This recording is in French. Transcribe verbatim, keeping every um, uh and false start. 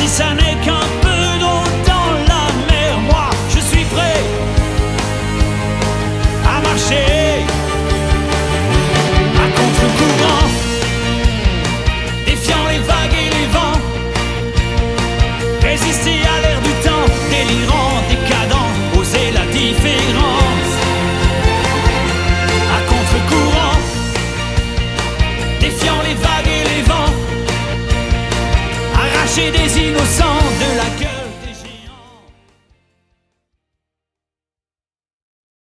si ça n'est qu'un peu d'eau dans la mer, moi je suis prêt à marcher.